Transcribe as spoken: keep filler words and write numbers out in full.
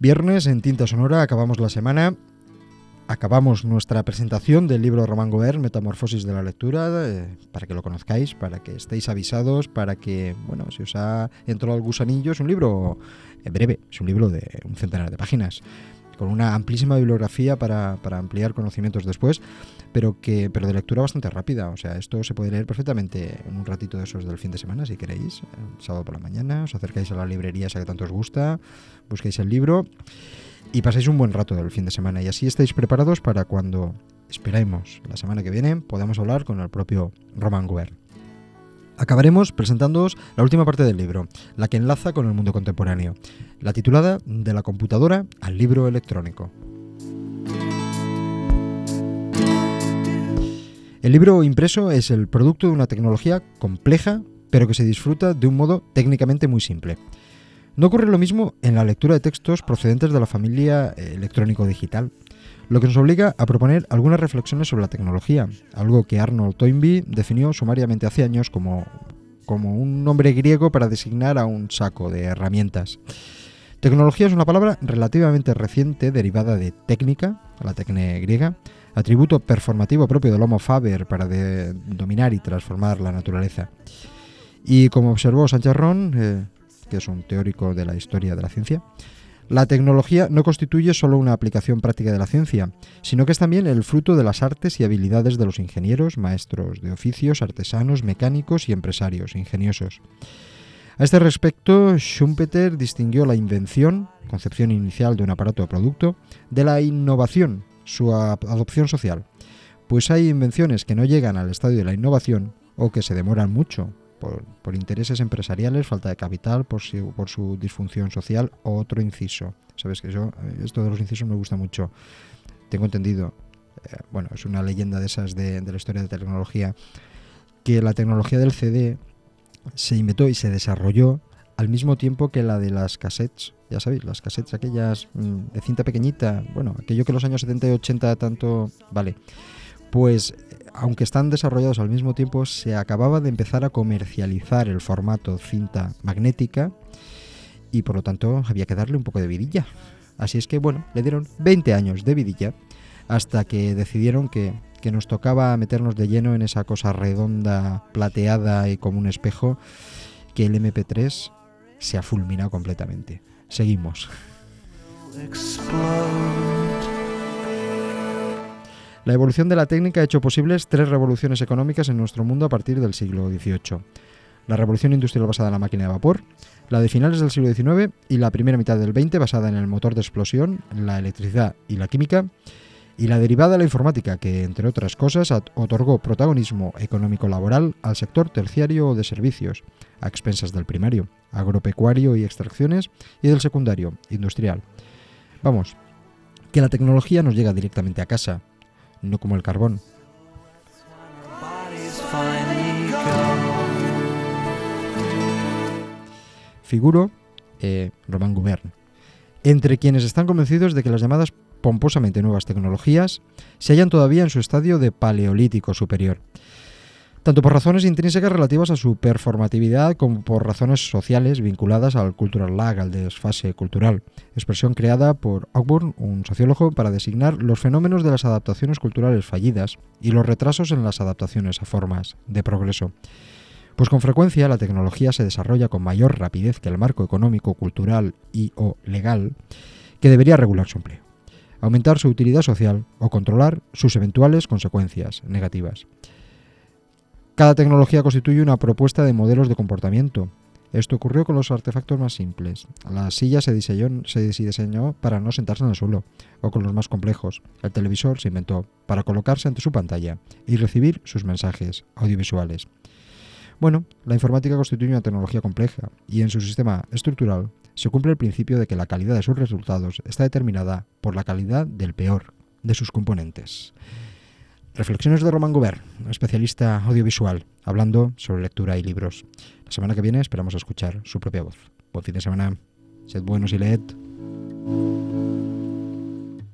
Viernes en Tinta Sonora acabamos la semana, acabamos nuestra presentación del libro Román Gubern, Metamorfosis de la lectura, eh, para que lo conozcáis, para que estéis avisados, para que, bueno, si os ha entrado el gusanillo, es un libro eh, breve, es un libro de un centenar de páginas, con una amplísima bibliografía para, para ampliar conocimientos después, pero que pero de lectura bastante rápida. O sea, esto se puede leer perfectamente en un ratito de esos del fin de semana, si queréis, el sábado por la mañana, os acercáis a la librería esa que tanto os gusta, busquéis el libro y pasáis un buen rato del fin de semana, y así estáis preparados para cuando, esperemos, la semana que viene, podamos hablar con el propio Román Gubern. Acabaremos presentándoos la última parte del libro, la que enlaza con el mundo contemporáneo, la titulada De la computadora al libro electrónico. El libro impreso es el producto de una tecnología compleja, pero que se disfruta de un modo técnicamente muy simple. No ocurre lo mismo en la lectura de textos procedentes de la familia electrónico-digital, lo que nos obliga a proponer algunas reflexiones sobre la tecnología, algo que Arnold Toynbee definió sumariamente hace años como, como un nombre griego para designar a un saco de herramientas. Tecnología es una palabra relativamente reciente derivada de técnica, la tecne griega, atributo performativo propio del Homo Faber para de, dominar y transformar la naturaleza. Y como observó Sánchez Ron, eh, que es un teórico de la historia de la ciencia, la tecnología no constituye solo una aplicación práctica de la ciencia, sino que es también el fruto de las artes y habilidades de los ingenieros, maestros de oficios, artesanos, mecánicos y empresarios ingeniosos. A este respecto, Schumpeter distinguió la invención, concepción inicial de un aparato o producto, de la innovación, su adopción social, pues hay invenciones que no llegan al estadio de la innovación o que se demoran mucho, Por, por intereses empresariales, falta de capital, por su, por su disfunción social o otro inciso. Sabes que yo, esto de los incisos me gusta mucho. Tengo entendido, eh, bueno, es una leyenda de esas de, de la historia de tecnología, que la tecnología del C D se inventó y se desarrolló al mismo tiempo que la de las cassettes. Ya sabéis, las cassettes aquellas mmm, de cinta pequeñita, bueno, aquello que en los años setenta y ochenta tanto... Vale, pues aunque están desarrollados al mismo tiempo, se acababa de empezar a comercializar el formato cinta magnética y por lo tanto había que darle un poco de vidilla. Así es que bueno, le dieron veinte años de vidilla hasta que decidieron que, que nos tocaba meternos de lleno en esa cosa redonda, plateada y como un espejo, que el eme pe tres se ha fulminado completamente. Seguimos. La evolución de la técnica ha hecho posibles tres revoluciones económicas en nuestro mundo a partir del siglo dieciocho. La revolución industrial basada en la máquina de vapor, la de finales del siglo diecinueve y la primera mitad del veinte basada en el motor de explosión, la electricidad y la química, y la derivada de la informática que, entre otras cosas, otorgó protagonismo económico-laboral al sector terciario o de servicios, a expensas del primario, agropecuario y extracciones, y del secundario, industrial. Vamos, que la tecnología nos llega directamente a casa, no como el carbón. Figuro eh, Román Gubern entre quienes están convencidos de que las llamadas pomposamente nuevas tecnologías se hallan todavía en su estadio de paleolítico superior, tanto por razones intrínsecas relativas a su performatividad como por razones sociales vinculadas al cultural lag, al desfase cultural, expresión creada por Ogburn, un sociólogo, para designar los fenómenos de las adaptaciones culturales fallidas y los retrasos en las adaptaciones a formas de progreso. Pues con frecuencia la tecnología se desarrolla con mayor rapidez que el marco económico, cultural y o legal que debería regular su empleo, aumentar su utilidad social o controlar sus eventuales consecuencias negativas. Cada tecnología constituye una propuesta de modelos de comportamiento. Esto ocurrió con los artefactos más simples. La silla se diseñó, se diseñó para no sentarse en el suelo, o con los más complejos. El televisor se inventó para colocarse ante su pantalla y recibir sus mensajes audiovisuales. Bueno, la informática constituye una tecnología compleja y en su sistema estructural se cumple el principio de que la calidad de sus resultados está determinada por la calidad del peor de sus componentes. Reflexiones de Román Gubern, un especialista audiovisual, hablando sobre lectura y libros. La semana que viene esperamos escuchar su propia voz. Buen fin de semana. Sed buenos y leed.